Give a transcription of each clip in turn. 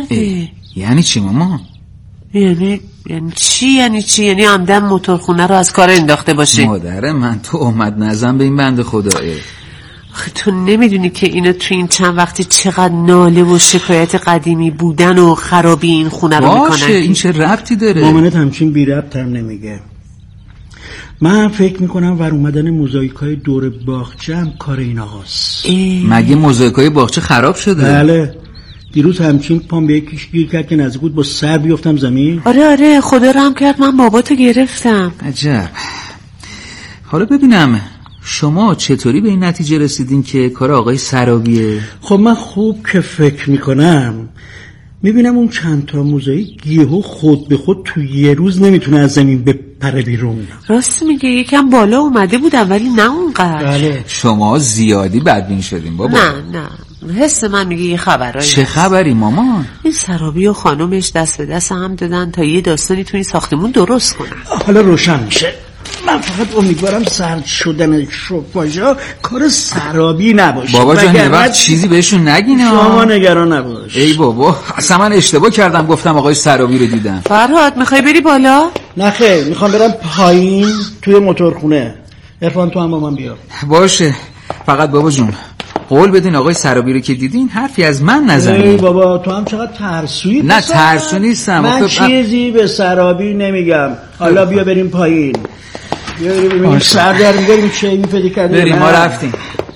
کرده. یعنی چی ماما؟ یعنی چی؟ یعنی عمدن موتورخونه رو از کار انداخته باشه. مادر من تو اومد نزن به این بنده خداه. تو نمیدونی که اینا تو این چند وقتی چقدر ناله و شکایت قدیمی بودن و خرابی این خونه رو میکنن؟ باشه این چه ربطی داره؟ مامانت همچین بی ربط هم نمیگه. من فکر میکنم ور اومدن موزاییکای دور باغچه هم کار این آقاست. مگه موزاییکای باغچه خراب شده؟ بله، دیروز همچین پام به یکیش گیر کرد که نزدیک بود با سر بیفتم زمین. آره خدا رحم کرد من باباتو گرفتم. عجب. حالا ببینم شما چطوری به این نتیجه رسیدین که کار آقای سرابیه؟ خب من خوب که فکر میکنم میبینم اون چند تا موزاییک یهو خود به خود تو یه روز نمیتونه از زمین بپره بیرون. راست میگه، یکم بالا اومده بودم ولی نه اونقدر. بله. شما زیادی بدبین شدین بابا. نه حس من میگه یه خبرایی. چه خبری مامان؟ این سرابی و خانومش دست به دست هم دادن تا یه داستانی تو این ساختمون درست کنن. حالا روشن میشه. من فقط امیدوارم سرد شدن شوفاژا کار سرابی نباشه. بابا جان یه وقت چیزی بهشون نگین. شما نگران نباش. ای بابا اصلا من اشتباه کردم گفتم آقای سرابی رو دیدم. فرهاد میخوای بری بالا؟ نه خیر، میخوام برم پایین توی موتورخونه. عرفان تو هم با من بیا. باشه، فقط بابا جون قول بدین آقای سرابی رو که دیدین حرفی از من نزنید. ای بابا تو هم چقدر ترسویی. نه ترسو نیستم. من چیزی به سرابی نمیگم. حالا بیا بریم پایین. بیا ببینیم سر در میگریم چه این پیدا کردیم. بریم ما رفتیم.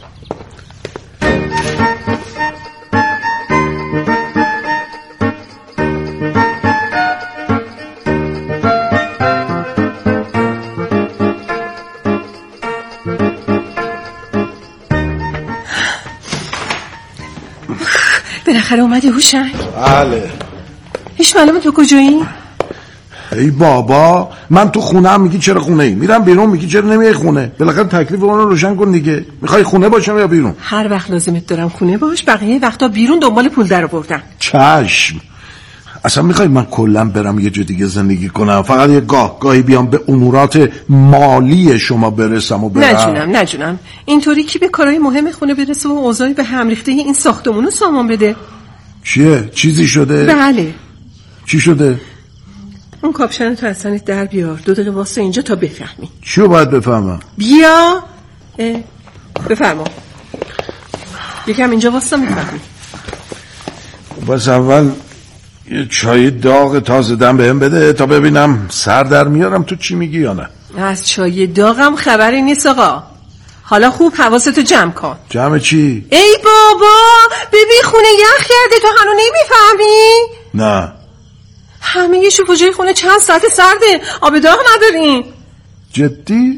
بالاخره اومدی هوشنگ؟ بله. هیچ معلومه تو کجایی؟ ای بابا من تو خونه هم میگی چرا خونه ای؟ میرم بیرون میگی چرا نمیای خونه؟ بالاخره تکلیف اون رو روشن کن دیگه. میخوای خونه باشم یا بیرون؟ هر وقت لازمت دارم خونه باش، بقیه وقتا بیرون دنبال پول در آوردن. چشم. اصلا میخوای من کلا برم یه جا دیگه زندگی کنم؟ فقط یه گاهی بیام به امورات مالی شما برسم و برم؟ نه جونم اینطوری کی به کارهای مهم خونه برسه و اوضاعی به هم ریخته این ساختمونو سامان بده؟ چیه؟ چیزی شده؟ بله. چی شده؟ اون کاپشن تو اصلا در بیار. 2 دقیقه واسه اینجا تا بفهمی. چیو باید بفهمم؟ بیا بفرما. یکم اینجا واسه میفهمی. بس اول یه چای داغ تازه دم بهم بده تا ببینم سر در میارم تو چی میگی یا نه. از چای داغم خبری نیست آقا. حالا خوب حواستو جمع کن. جمع چی؟ ای بابا ببین خونه یخ کرده تو هنو نمیفهمی؟ نه. همه یه شوفاژای خونه چند ساعت سرده، آب داغ نداریم. جدی؟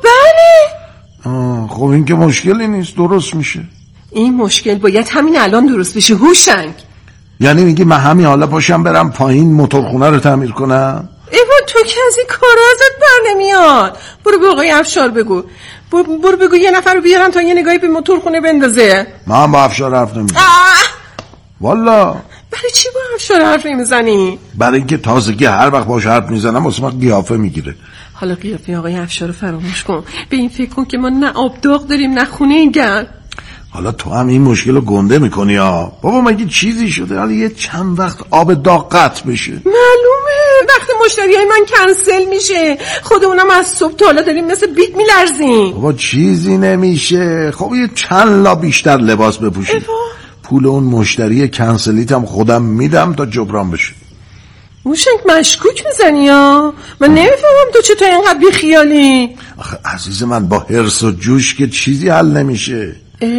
بله. خب این که مشکلی نیست، درست میشه. این مشکل باید همین الان درست بشه هوشنگ. یعنی میگی من همین حالا پاشم برم پایین موتورخونه رو تعمیر کنم؟ ایوان تو که از این کارا ازت بر نمیاد. برو به آقای افشار بگو. برو بگو یه نفر رو بیارن تا یه نگاهی به موتورخونه بندازه. من با افشار حرف نمیزنم. والا. برای چی با افشار حرف نمیزنی؟ برای اینکه تازگی هر وقت باش حرف میزنم واسه من قیافه میگیره. حالا قیافه آقای افشار رو فراموش کن. به این فکر کن که ما نه آب داغ داریم نه خونه گرم. حالا تو هم این مشکل رو گنده میکنی ها. بابا مگه چیزی شده؟ حالا یه چند وقت آب داغ قطع بشه. معلومه وقتی مشتریای من کنسل میشه خود اونم از صبح تا حالا داریم مثل بیت میلرزیم. بابا چیزی نمیشه. خب یه چند لا بیشتر لباس بپوشی. پول اون مشتری کنسلیت هم خودم میدم تا جبران بشه. موشنگ مشکوک میزنی ها. من نمیفهمم تو چطور اینقدر بی خیالی. آخه عزیز من با حرص و جوش که چیزی حل نمیشه.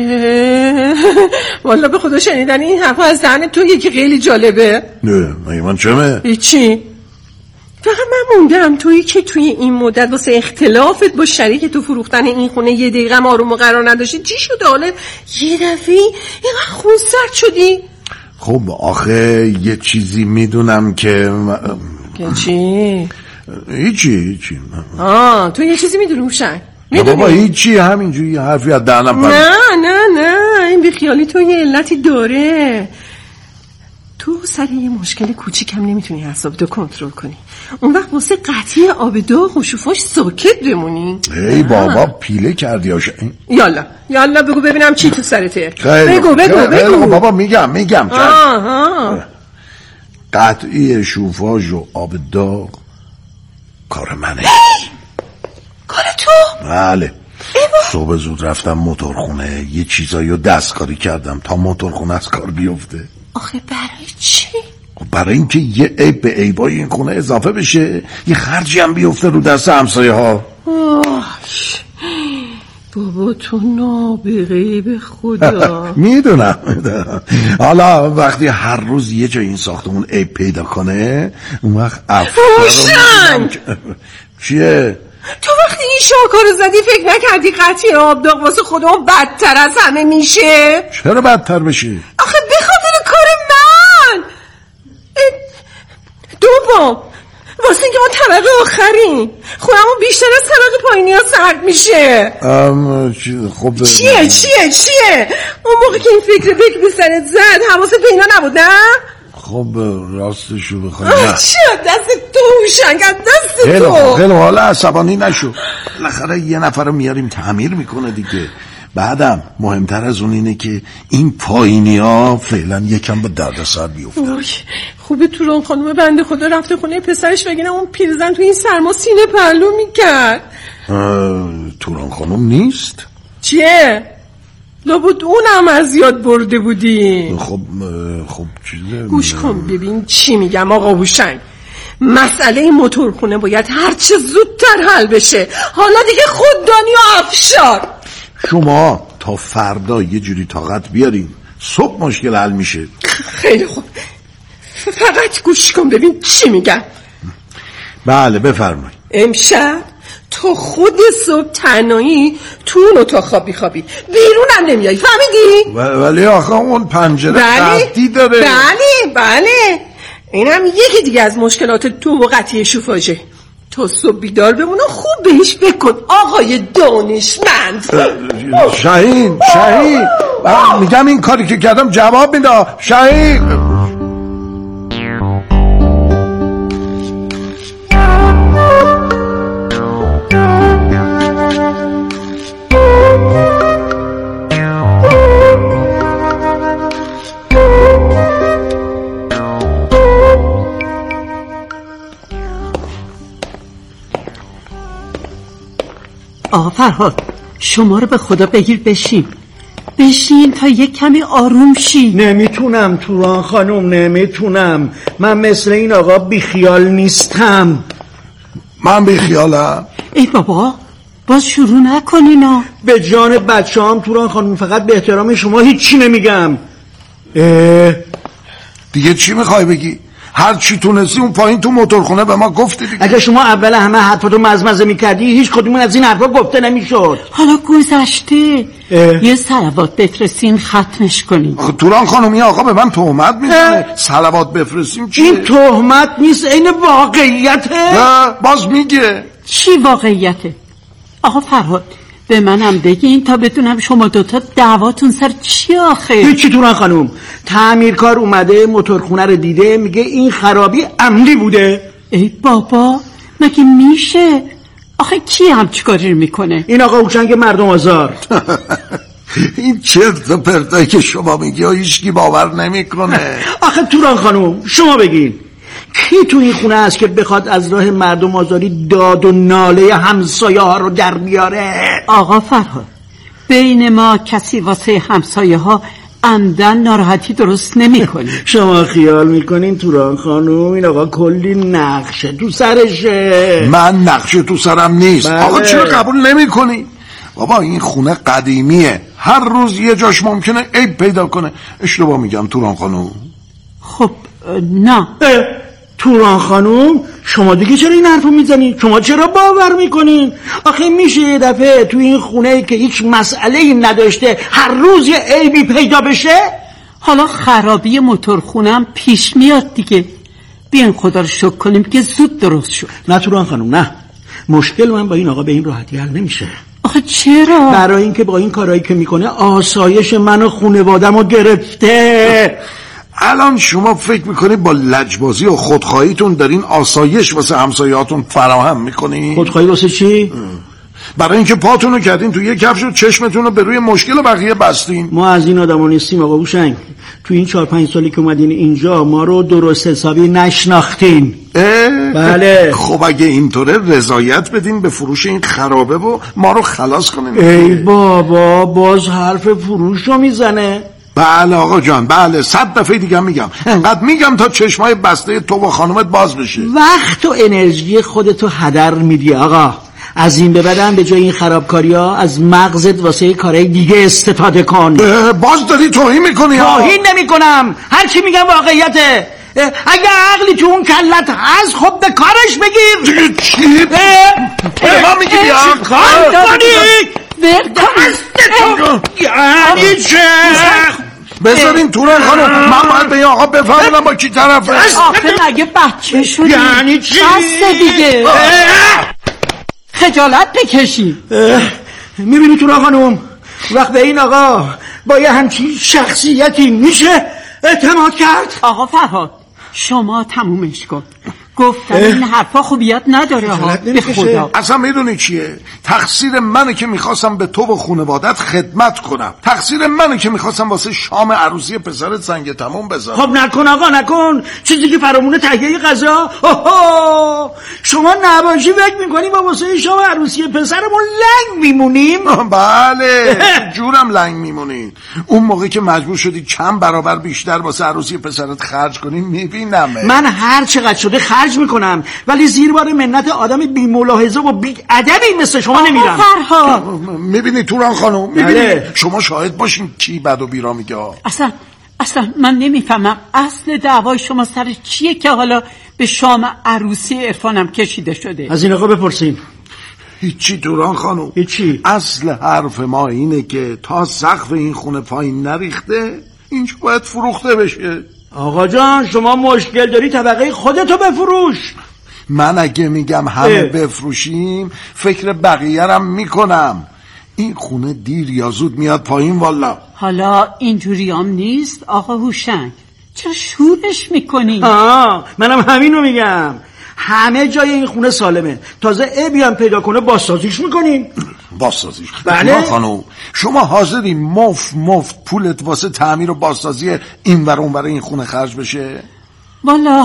والا به خدا شنیدن این حرفا از دهن تو یکی خیلی جالبه. نه من چمه؟ هیچی. فقط من موندم تویی که توی این مدت واسه اختلافت با شریک تو فروختن این خونه یه دقیقه آروم و قرار نداشتی. چی شده حالا یه دفعه اینقدر خونسرد شدی؟ خب آخه یه چیزی میدونم که چی؟ هیچی. تو یه چیزی میدونی هوشنگ؟ بابا هیچی، همینجوری حرفی از دهنم پرید. نه این بیخیالی تو یه علتی داره. تو سر یه مشکل کوچیکم نمیتونی اعصابتو کنترل کنی. اون وقت واسه قطعی آب داغ و شوفاژ ساکت بمونی. ای بابا پیله کردی آشه. یالا بگو ببینم چی تو سرته. بگو بگو بابا میگم قطعی شوفاژ و آب داغ کار منه. کار تو؟ بله. صبح زود رفتم موتورخونه، یه چیزایی رو دستکاری کردم تا موتورخونه از کار بیفته. آخه برای چی؟ برای اینکه یه عیب به عیبای این خونه اضافه بشه، یه خرجی هم بیفته رو دست همسایه ها. بابا تو نابغه‌ای به خدا. میدونم. حالا وقتی هر روز یه جای این ساختمون عیب پیدا کنه، اون وقت هوشنگ چیه؟ تو وقتی این شاکارو زدی فکر نکردی قطعی آب داغ واسه خودمون بدتر از همه میشه؟ چرا بدتر بشه؟ آخه به خاطر کار من. دوم واسه اینکه ما طبقه آخرین خونمون بیشتر از طبقه پایینی ها سرد میشه. خب چیه اون موقع که این فکر به سرت زد حواست به اینا نبود نه؟ خب راستشو بخوای چه دست تو هوشنگ، دست تو. خیلی حالا عصبانی نشو، بالاخره یه نفر رو میاریم تعمیر میکنه دیگه. بعدم مهمتر از اون اینه که این پایینی ها فعلا یکم به دردسر بیفتن. خوبه توران خانم بنده خدا رفته خونه پسرش بگینه اون پیرزن تو این سرما سینه پهلو میکرد. توران خانم نیست؟ چیه؟ لابد اونم از یاد برده بودی. خب چیزه. گوش کن ببین چی میگم آقا هوشنگ. مسئله این موتورخونه باید هرچه زودتر حل بشه. حالا دیگه خوددانی و افشار. شما تا فردا یه جوری طاقت بیارین، صبح مشکل حل میشه. خیلی خوب، فقط گوش کن ببین چی میگم. بله بفرمایید. امشب تو خود صبح تنهایی تو اون اتاق خوابی بیرونم نمیای، فهمیدی؟ ولی آخه اون پنجره قطعی داره. بله اینم یکی دیگه از مشکلات تو و قطعی شوفاژه. تو صبح بیدار بمون و خوب بهش بکن آقای دانشمند. شاهین میگم این کاری که کردم جواب میده. شاهین آقا فرهاد شما رو به خدا بگیر بشین تا یک کمی آروم شی. نمیتونم توران خانم، نمیتونم. من مثل این آقا بیخیال نیستم. من بیخیالم؟ ای بابا باز شروع نکنینا. به جان بچه هم توران خانم، فقط به احترام شما هیچی نمیگم. دیگه چی میخوای بگی؟ هر چی تونستی اون پایین تو موتورخونه به ما گفتی دیگه. اگه شما اول همه حرفاتو مزمزه میکردی هیچ کدومون از این حرفا گفته نمیشد. حالا گذشته یه صلوات بفرستین ختمش کنیم. توران خانمی آقا به من تهمت میزنه. صلوات بفرستیم چیه؟ این تهمت نیست، این واقعیته. باز میگه چی واقعیته؟ آقا فرهاد به منم بگین تا بدونم شما دوتا دعواتون سر چی آخه؟ هیچی توران خانم، تعمیرکار اومده موتورخونه رو دیده، میگه این خرابی عمدی بوده. ای بابا مگه میشه؟ آخه کی همچی کاری میکنه؟ این آقا هوشنگ مردم آزار. این چرت و پرتایی که شما میگی هیچکی باور نمیکنه. آخه توران خانم شما بگین کی تو این خونه است که بخواد از راه مردم آزاری داد و ناله همسایه ها رو در بیاره؟ آقا فرهاد بین ما کسی واسه همسایه ها عمدن ناراحتی درست نمی کنی. شما خیال میکنین توران خانم این آقا کلی نقشه تو سرشه؟ من نقشه تو سرم نیست. بله. آقا چرا قبول نمی کنی؟ بابا این خونه قدیمیه، هر روز یه جاش ممکنه عیب پیدا کنه. اشتباه میگم توران خانم؟ خب نه توران خانم شما دیگه چرا این حرفو میزنید؟ شما چرا باور میکنین؟ آخه میشه یه دفعه تو این خونه که هیچ مسئله‌ای نداشته هر روز یه عیبی پیدا بشه؟ حالا خرابی موتورخونم پیش میاد دیگه، بیاین خدا رو شکر کنیم که زود درست شد. نه توران خانم نه، مشکل من با این آقا به این راحتی حل نمیشه. آخه چرا؟ برای اینکه با این کارهایی که میکنه آسایش من و خانواده‌مو گرفته. الان شما فکر میکنید با لجبازی و خودخواهیتون دارین آسایش واسه همسایه‌هاتون فراهم میکنین؟ خودخواهی واسه چی؟ برای اینکه پاتونو کردین تو یه کفش و چشمتون رو به روی مشکل بقیه بستین. ما از این آدما نیستیم آقا هوشنگ. تو این 4-5 سالی که اومدین اینجا ما رو درست حسابی نشناختین. بله. خب اگه اینطوره رضایت بدین به فروش این خرابه و ما رو خلاص کنین. ای بابا باز حرف فروش رو میزنه. بله آقا جان، بله 100 دفعه دیگه میگم، انقدر میگم تا چشمای بسته تو و خانومت باز بشه. وقت و انرژی خودتو هدر میدی آقا. از این به بعدم به جای این خرابکاری ها از مغزت واسه کارهای دیگه استفاده کن. باز داری توهین میکنی؟ توهین نمی کنم، هر چی میگم واقعیته. اگه عقلی تو اون کلت هست خب به کارش بگیر. چی؟ من میگی کار کنی؟ یعنی چه؟ بذارین توران خانم، من باید به این آقا بفهمونم با کی طرفه. آخه مگه بچه شدی؟ یعنی چی؟ بسته دیگه، خجالت بکشی. میبینی توران خانم، وقت به این آقا با یه همچین شخصیتی میشه اعتماد کرد؟ آقا فرهاد شما تمومش کن. گفتم این حرفا خوبیت نداره ها، به خدا. اصلا میدونی چیه؟ تقصیر منه که میخواستم به تو و خانوادت خدمت کنم. تقصیر منه که میخواستم واسه شام عروسی پسرت سنگ تموم بذارم. خب نکن آقا نکن، چیزی که فرامونه تهیه غذا. شما نباشی فکر میکنی با واسه شام عروسی پسرمون لنگ میمونیم؟ بله جورم لنگ میمونین. اون موقع که مجبور شدی چند برابر بیشتر واسه عروسی پسرت خرج کنی میبینم. من هر چقدر شده خرج میکنم، ولی زیر بار منت آدم بی ملاحظه و بی ادبی مثل شما نمیرم. فرهاد میبینی توران خانم، میبینی شما شاهد باشین کی بد و بیرا میگه. اصلا من نمیفهمم اصل دعوای شما سر چیه که حالا به شام عروسی عرفانم کشیده شده. از این آقا بپرسین. هیچی توران خانم، هیچی. اصل حرف ما اینه که تا سقف این خونه پایین نریخته اینجا باید فروخته بشه. آقا جان شما مشکل داری طبقه خودتو بفروش. من اگه میگم همه بفروشیم فکر بقیه رم میکنم. این خونه دیر یا زود میاد پایین والا. حالا اینجوری هم نیست آقا هوشنگ، چرا شورش میکنی؟ منم همینو میگم، همه جای این خونه سالمه، تازه عیبی هم پیدا کنه بازسازیش میکنیم. بازسازیش؟ بله خانم شما حاضری مفت پولت واسه تعمیر و بازسازی این ور اون ور این خونه خرج بشه؟ والا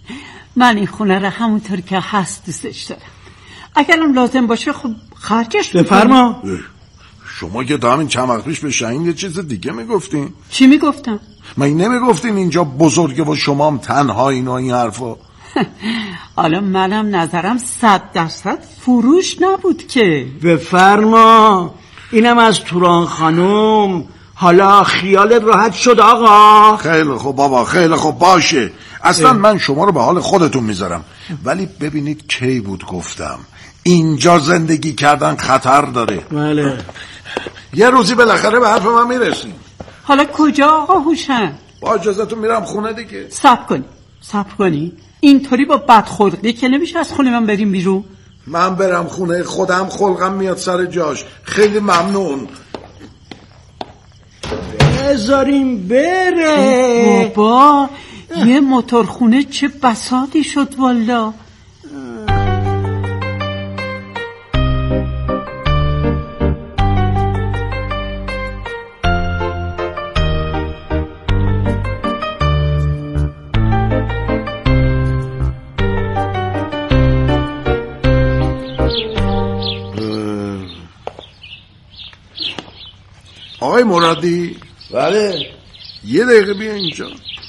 من این خونه رو همونطور که هست دوستش دارم، اگرم لازم باشه خب خرجش بفرما. شما که تا همین چند وقت پیش به شاهین یه چیز دیگه میگفتین. چی میگفتم؟ من نمیگفتین اینجا بزرگه و شما هم تنها این و این حرفا؟ حالا منم نظرم 100% فروش نبود که. بفرما. اینم از توران خانم. حالا خیالت راحت شد آقا؟ خیلی خوب بابا، خیلی خوب باشه. اصلا من شما رو به حال خودتون میذارم، ولی ببینید کی بود گفتم اینجا زندگی کردن خطر داره. بله یه روزی بالاخره به حرف من میرسیم. حالا کجا آقا هوشنگ؟ با اجازهتون میرم خونه دیگه. صبر کنی اینطوری با بدخلقی که نمیشه از خونه من بریم بیرون. من برم خونه خودم خلقم میاد سر جاش. خیلی ممنون. بذاریم بره. بابا یه موتورخونه چه بساطی شد والا. آقای مرادی. بله یه دقیقه بیا اینجا.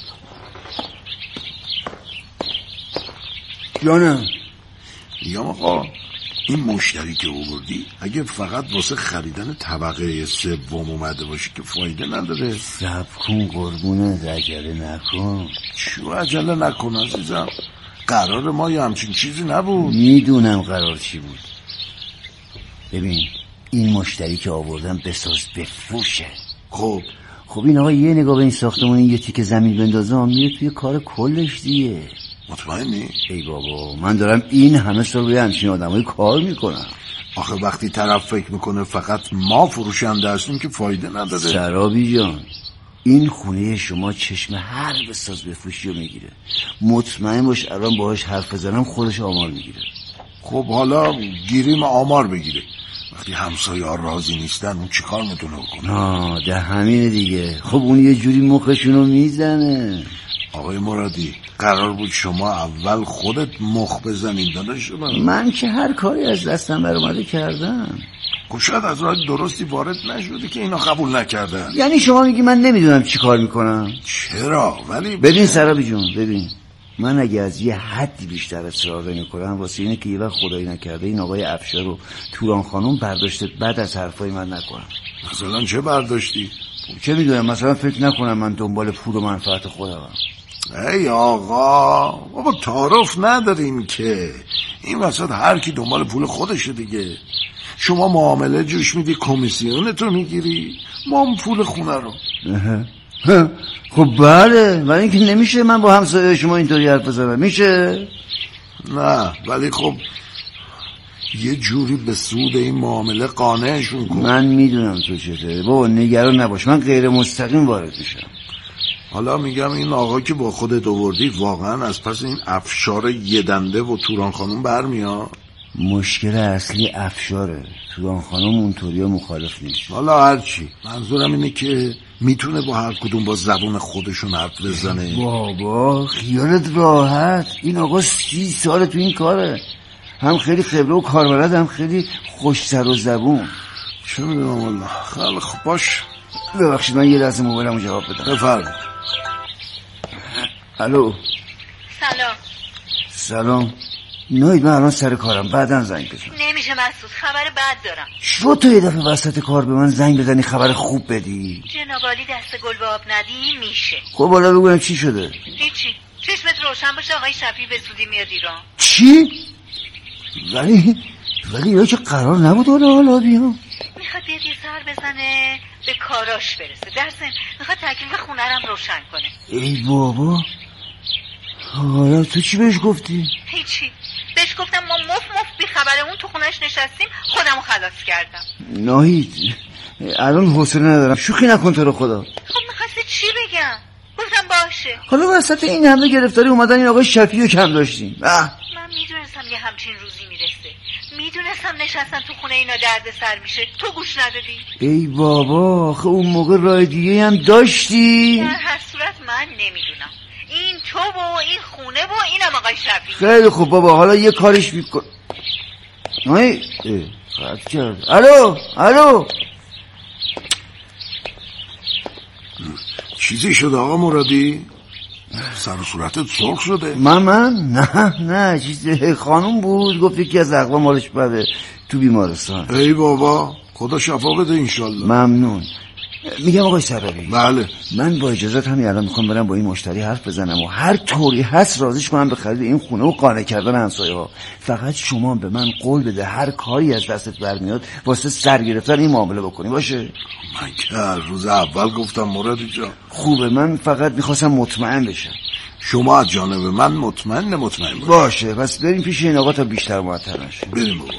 جانم. میگم آقا این مشتری که آوردی اگه فقط واسه خریدن طبقه سوم اومده باشه که فایده نداره. صبر کن قربونت، عجله نکن. چو عجله نکن عزیزم، قرار ما یه همچین چیزی نبود. میدونم قرار چی بود. ببین این مشتری که آوردم بساز بفروشه. خب این آقا یه نگاه به این ساختمون یه تیکه زمین بندازم میره توی کار کلش دیگه. مطمئنی؟ ای بابا من دارم این همه سال روی همچین آدمای کار میکنم. آخه وقتی طرف فکر میکنه فقط ما فروشنده هستیم که فایده نداره. سرابی جان این خونه شما چشم هر بساز بفروشی رو میگیره. مطمئن باش الان باهاش حرف بزنم خودش آمار میگیره. خب حالا گیریم آمار بگیره. وقتی همسایه ها راضی نیستن اون چی کار میتونه کنه؟ ده همینه دیگه. خب اون یه جوری مخشونو میزنه. آقای مرادی قرار بود شما اول خودت مخ بزنید داداش من که هر کاری از دستم برآمده کردم. شاید از راه درستی وارد نشده که اینا قبول نکردن. یعنی شما میگی من نمیدونم چی کار میکنم؟ چرا؟ ولی ببین سرابی جون، ببین من اگه از یه حدی بیشتر اصرار نمی‌کنم واسه اینه که یه وقت خدایی نکرده این آقای افشار و توران خانم برداشت بعد از حرفای من نکنم. مثلا چه برداشتی؟ چه میدونم، مثلا فکر نکنم من دنبال پول و منفعت خودمم. ای آقا بابا تعارف نداریم که این وسط هر کی دنبال پول خودشه دیگه. شما معامله جوش میدی، کمیسیونتو میگیری، ما هم پول خونه رو. خب بله، ولی اینکه نمیشه من با همسایه شما اینطوری حرف بزنم. میشه؟ نه ولی خب یه جوری به سود این معامله قانعشون کن. من میدونم تو چطوره بابا، نگران نباش، من غیر مستقیم وارد میشم. حالا میگم این آقا که با خودت آوردی واقعا از پس این افشار یه دنده و توران خانم برمیاد؟ مشکل اصلی افشاره، توران خانم اونطوری مخالف نیست. حالا هرچی، منظورم اینه که میتونه با هر کدوم با زبون خودشون حرف بزنه. بابا خیالت راحت، این آقا 30 سال تو این کاره، هم خیلی خبره و کاربلد، هم خیلی خوش سر و زبون. چه میدونم والله. خیلی خب باش. ببخشید من یه لحظه موبایلمو جواب بدم. بفرمایید. الو. سلام. ناید من الان سر کارم، بعداً زنگ بزن. نمیشه مسعود، خبر بد دارم. شو تو یه دفعه وسط کار به من زنگ بزنی خبر خوب بدی؟ جناب عالی دست گل به آب ندی میشه. خب بالا بگویم چی شده؟ هیچی، چشمت روشن باشه آقای شفیع به سودی میاد ایران. چی؟ ولی یا که قرار نبود حالا بیام. میخواد بیاد یه سر بزنه به کاراش برسه، در ضمن میخواد تکلیف خونه‌رم روشن کنه. ای بابا، حالا تو چی بهش گفتی؟ هیچی، بهش گفتم ما مف بی خبر اون تو خونش نشستیم، خودمو خلاص کردم. ناهید الان حوصله ندارم، شوخی نکن تو رو خدا. خب میخواستی چی بگم؟ گفتم باشه. حالا وسط این همه گرفتاری اومدن این آقای شفیعو کم داشتیم. من میدونستم یه همچین روزی میرسه، میدونستم نشستن تو خونه اینا درد سر میشه، تو گوش ندادی. ای بابا، آخه اون موقع راه دیگه هم داشتی. در هر صورت من نمیدونم، این تو و این خونه و اینم آقای شفیع. خیلی خوب بابا، حالا یه کارش میکن. قطع کرد. الو چیزی شده آقا مرادی؟ سر و صورتت سرخ شده. من نه چیز خانم بود، گفت یکی از اقوام مالش بده تو بیمارستان. ای بابا، خدا شفا بده انشالله. ممنون. میگم آقای سرابی، بله من با اجازت همین الان میخوام برم با این مشتری حرف بزنم و هر طوری هست راضیش کنم به خرید این خونه و قانع کردن همسایه ها. فقط شما به من قول بده هر کاری از دستت برمیاد واسه سر گرفتن این معامله بکنی، باشه؟ من که روز اول گفتم مرادی جان. خوبه، من فقط میخواستم مطمئن بشم. شما از جانب من مطمئن باشه. پس بریم پیش این آقا تا بیشتر معطل نشه. بریم بابا.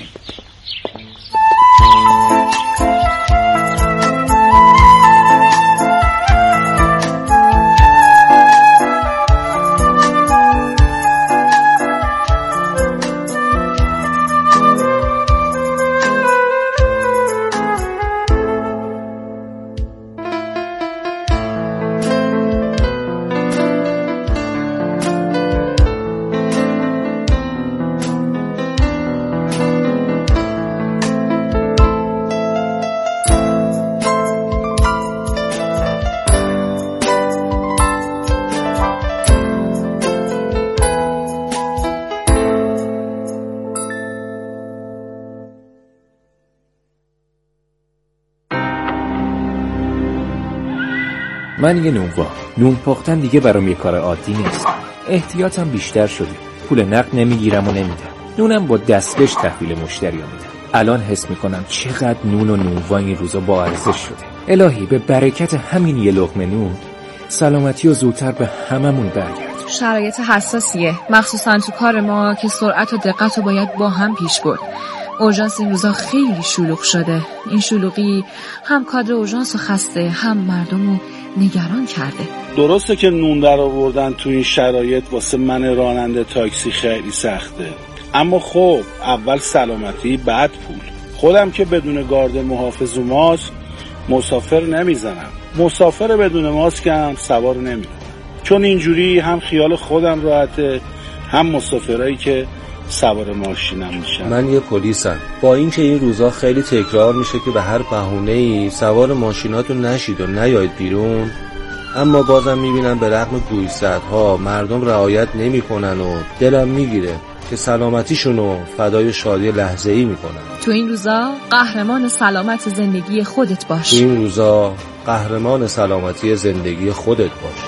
من یه نون پختن دیگه برام یه کار عادی نیست. احتیاطم بیشتر شده، پول نقد نمیگیرم و نمیدم، نونم با دستکش تحویل مشتری ها میدم. الان حس میکنم چقدر نون و نونوا این روزا با ارزش شده. الهی به برکت همین یه لقمه نون سلامتی و زودتر به هممون برگرد. شرایط حساسیه، مخصوصا تو کار ما که سرعت و دقت رو باید با هم پیش برد. اورژانس این روزا خیلی شلوغ شده. این شلوغی هم کادر اورژانس رو خسته، هم مردم رو نگران کرده. درسته که نون در آوردن تو این شرایط واسه من راننده تاکسی خیلی سخته، اما خب اول سلامتی بعد پول. خودم که بدون گارد محافظ و ماسک مسافر نمیزنم، مسافر بدون ماسک هم سوار نمیکنم، چون اینجوری هم خیال خودم راحته هم مسافرایی که سوار ماشینم میشن. من یه پلیسم، با اینکه این روزا خیلی تکرار میشه که به هر بهونه‌ای سوار ماشیناتون نشید و نیایید بیرون، اما بازم میبینم به رغم گویصدها مردم رعایت نمیکنن و دلم میگیره که سلامتیشونو فدای شادی لحظه‌ای میکنن. تو این روزا قهرمان سلامت زندگی خودت باش. تو این روزا قهرمان سلامتی زندگی خودت باش.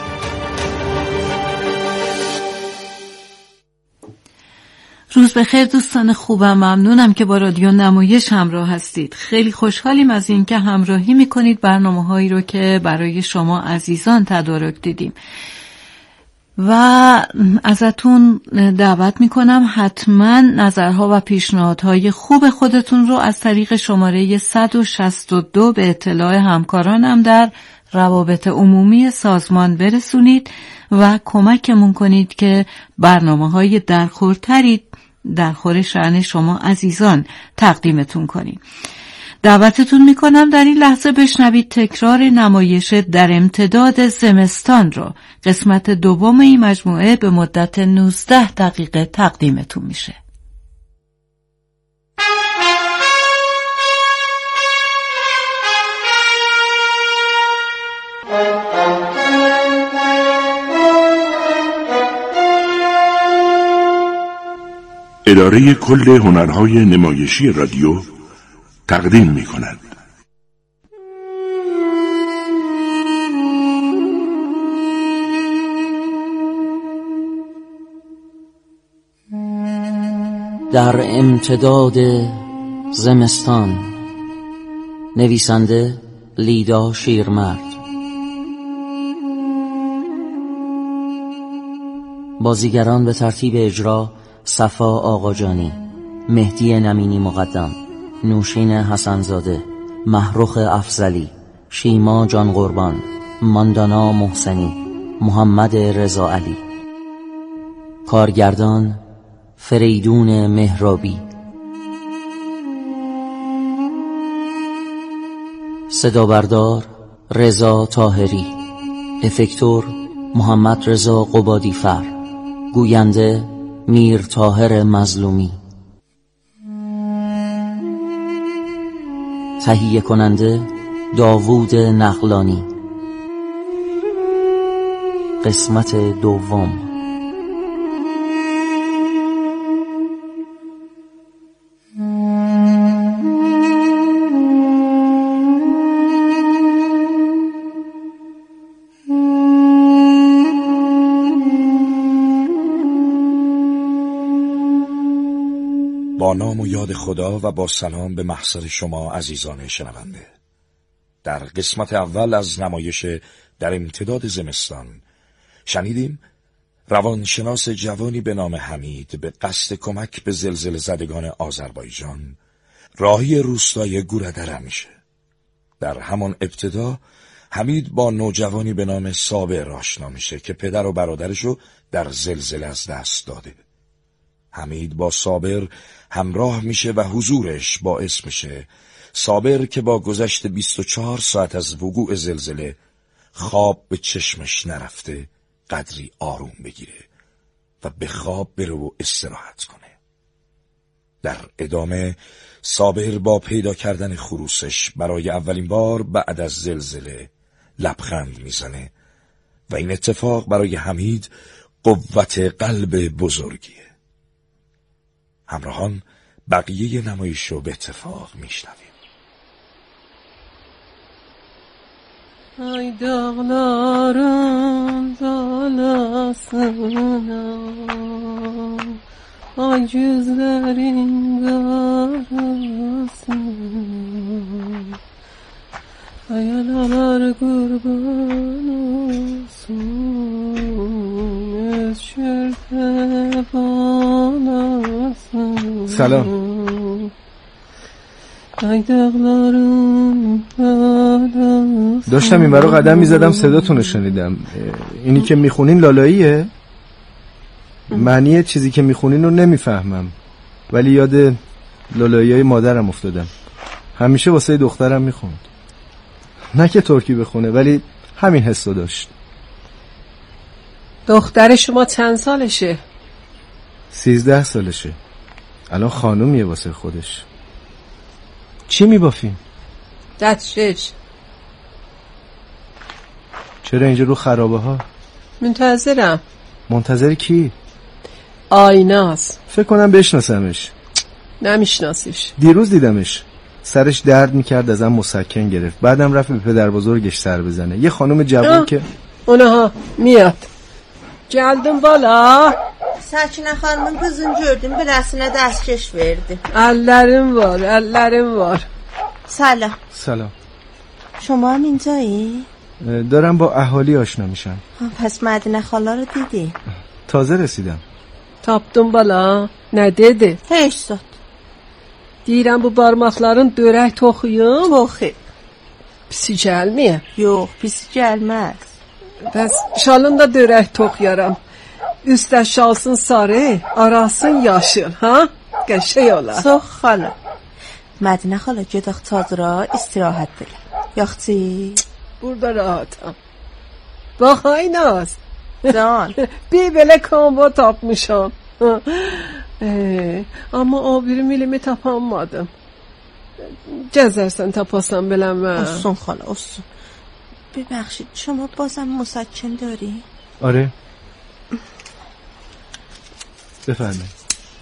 روز بخیر دوستان خوبم، ممنونم که با رادیو نمایش همراه هستید. خیلی خوشحالیم از این که همراهی میکنید برنامه‌هایی رو که برای شما عزیزان تدارک دیدیم و ازتون دعوت میکنم حتما نظرها و پیشنهادهای خوب خودتون رو از طریق شماره 162 به اطلاع همکارانم در روابط عمومی سازمان برسونید و کمکمون کنید که برنامه‌های درخورتری در خور شأن شما عزیزان تقدیمتون کنیم. دعوتتون میکنم در این لحظه بشنوید تکرار نمایش در امتداد زمستان رو. قسمت دوم این مجموعه به مدت 19 دقیقه تقدیمتون میشه. اداره کل هنرهای نمایشی رادیو تقدیم می کند. در امتداد زمستان، نویسنده لیدا شیرمرد، بازیگران به ترتیب اجرا: صفا آقاجانی، مهدی نمینی مقدم، نوشین حسنزاده، محروخ افضلی، شیما جان قربان، ماندانا محسنی، محمد رضا علی. کارگردان: فریدون مهرابی. صدابردار: رضا طاهری. افکتور: محمد رضا قبادیفر. گوینده: میر طاهر مظلومی. تهیه کننده: داوود نقلانی. قسمت دوم. با نام و یاد خدا و با سلام به محضر شما عزیزان شنونده. در قسمت اول از نمایش در امتداد زمستان شنیدیم روانشناس جوانی به نام حمید به قصد کمک به زلزله زدگان آذربایجان راهی روستای گورادره میشه. در همان ابتدا حمید با نوجوانی به نام صابر آشنا میشه که پدر و برادرشو در زلزله از دست داده. حمید با صابر همراه میشه و حضورش باعث میشه صابر که با گذشت 24 ساعت از وقوع زلزله خواب به چشمش نرفته قدری آروم بگیره و به خواب بره و استراحت کنه. در ادامه صابر با پیدا کردن خروسش برای اولین بار بعد از زلزله لبخند میزنه و این اتفاق برای حمید قوت قلب بزرگیه. همراهان بقیه نمایش رو به اتفاق میشنویم. Ay dağlarım dalasına, ay yüzlerin karasına, ay analar kurban olsun, öz şürfe banasın. سلام. داشتم این برای قدم میزدم صداتون رو شنیدم. اینی که میخونین لالاییه؟ معنی چیزی که میخونین رو نمیفهمم، ولی یاد لالایی های مادرم افتادم. همیشه واسه دخترم میخوند. نه که ترکی بخونه، ولی همین حسو داشت. دختر شما چند سالشه؟ 13 سالشه. الان خانومیه واسه خودش. چی میبافیم؟ دستشش. چرا اینجا رو خرابه ها؟ منتظرم. منتظر کی؟ آیناس. فکر کنم بشناسمش. نمیشناسیش. دیروز دیدمش. سرش درد میکرد، ازم مسکن گرفت. بعدم رفت به پدر بزرگش سر بزنه. یه خانم جوان که اونها میاد. Geldim bala. Sakine Hanım'ın kızını gördüm, birisine destkeş verdi. Ellerim var. سلام. سلام. شما هم اینجایی؟ دارم با اهالی آشنا میشم. پس مدینه خالا رو دیدی؟ تازه رسیدم. Tapdım bala. Ne dedi? Heç zat. Deyirəm bu barmaqların dörək toxuyum. Toxu. Pisi gəlməyəm. Yox, pisi gəlməz. Bəs şalında dörək toxuyaram. Üstə şalsın sarı, arasın yaşıl, ha? Qəşəng olar. Çox xala. Mədinə xala gedək çadıra istirahət elə. Yoxçı? Burada rahatam. Bax Aynaz. Can. Bir belə kombo tapmışam. Amma o bir milimi tapamadım. Gəzərsən tapasan beləmə. Olsun xala, olsun. ببخشید شما بازم مسکن داری؟ آره. بفرمایید.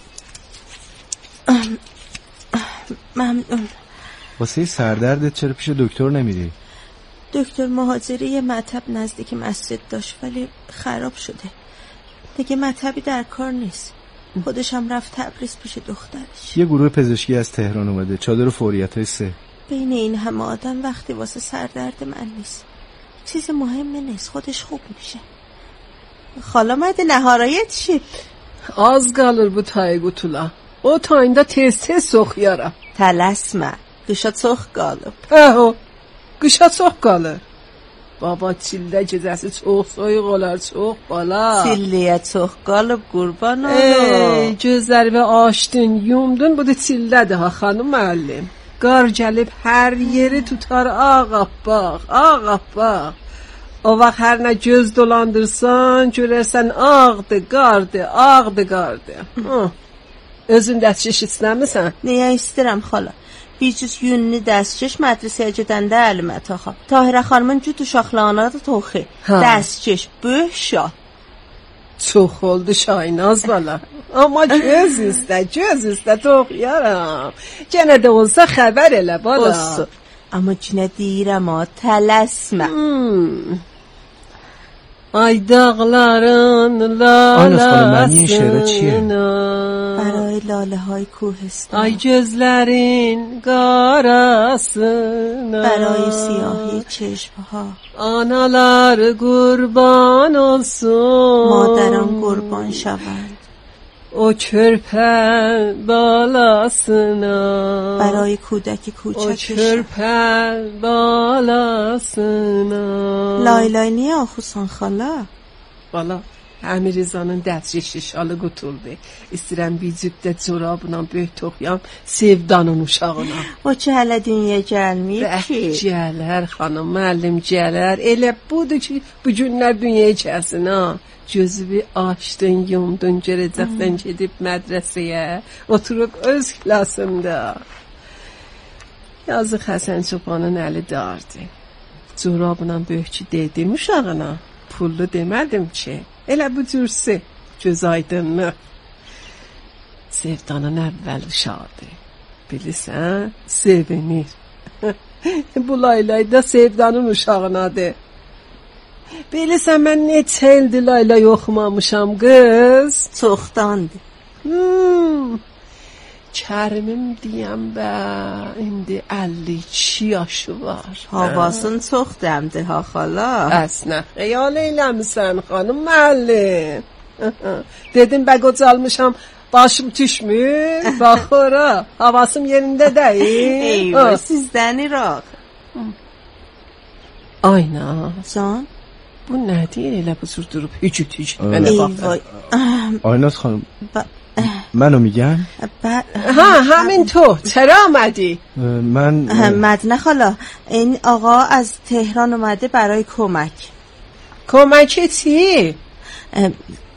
ممنون. واسه سردردت چرا پیش دکتر نمیری؟ دکتر مهاجری یه مطب نزدیک مسجد داشت ولی خراب شده. دیگه مطبی در کار نیست. خودش هم رفت تبریز پیش دخترش. یه گروه پزشکی از تهران اومده، چادر و فوریت‌های 3. بین این همه آدم وقتی واسه سردرد من نیست. چیز مهمی نیست، خودش خوب میشه. Xala mədə nəharayət şib. Az qalır bu tayı qutula. O tayında tez-tez soxuyaram. Tələsmə, qışa çox qalıb. Qışa çox qalır. Baba çillə gecəsi çox soyuq olar, çox bala. Çilliyə çox qalıb, qurban olum. Gözlərimi açdın, yumdun, bu da çillədir ha xanım müəllim. Qar gəlib hər yeri tutar ağappaq. O vaxt hər nə göz dolandırsan, görərsən ağdır, qardır. Özün dəstkeş istəmirsən? Niyə istəyirəm xala? Bir cüz yünlü dəstkeş mədrəsəyə gedəndə əlimə taxam. Tahirə xanımın cüt uşaqlarına da toxu. Dəstkeş, böyük şah. Çox oldu Şaynaz bala. Amma göz üstə toxuyaram. Gənə də olsa xəbər elə bala. Olsun. Amma cinə deyirəm o, tələsmə. Ay dağların lalasına. برای لاله های کوهستان. Ay gözlərin qarasına. برای سیاهی چشمها. Analar qurban olsun. مادران قربان شوند. O körpə balasına. برای کودکی کوچکش. O körpə balasına. Laylay niyə oxusan xala? Bala, Əmirizanın dəstkeşi şalı qutuldu. İstəyirəm bir cübdə corabla böyük toxuyam Sevdanın uşağına. O ki hələ dünyaya gəlməyib ki. Gələr xanım, müəllim gələr. Elə budur ki, bu günlər dünyaya gəlsin ha. Gözümü açdın, yumdun, gələcəkdən gedib mədrəsəyə, oturub öz klasında. Yazıq Həsən Çobanın əli dardı. Corabla böyük ki dedim uşağına, pullu demədim ki. Elə bu cürsi, göz aydınlıq. Sevdanın əvvəl uşaqdır. Bilirsən, sevinir. Bu laylay da Sevdanın uşağınadır. Bilirsən, mən neçə ildir laylay oxumamışam qız. Çoxdandır. Kərimim deyəm bə, indi 52 yaşı var. Havasın çox dəmdir ha xala. Əsnə, xəyal eləmirsən xanım müəllim. Dedim bə qocalmışam, başım düşmür, bax ora, havasım yerində deyil. Eyvah, sizdən iraq. Ayna. Can? Bu nədir elə bu cür durub hücüt mənə baxır. Aynaz xanım. منو میگن؟ ها همین تو. چرا آمدی؟ من مدنه خالا، این آقا از تهران اومده برای کمک. کمک چی؟